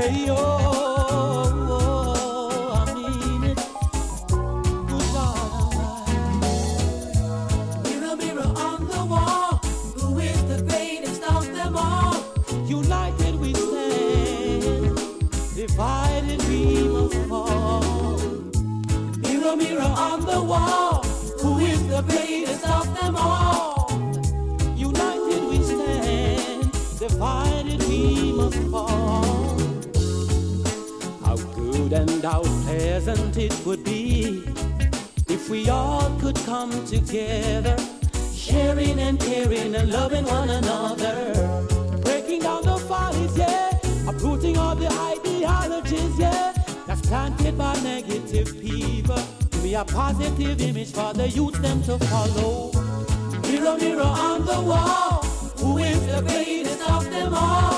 Hey, oh, I mean it. Good God Almighty. Mirror, mirror on the wall, who is the greatest of them all? United we stand, divided we must fall. Mirror, mirror on the wall, who is the greatest of them all? United we stand, divided we must fall. How good and how pleasant it would be if we all could come together, sharing and caring and loving one another, breaking down the follies, yeah, uprooting all the ideologies, yeah, that's planted by negative people. Give me a positive image for the youth them to follow. Mirror, mirror on the wall, who is the greatest of them all?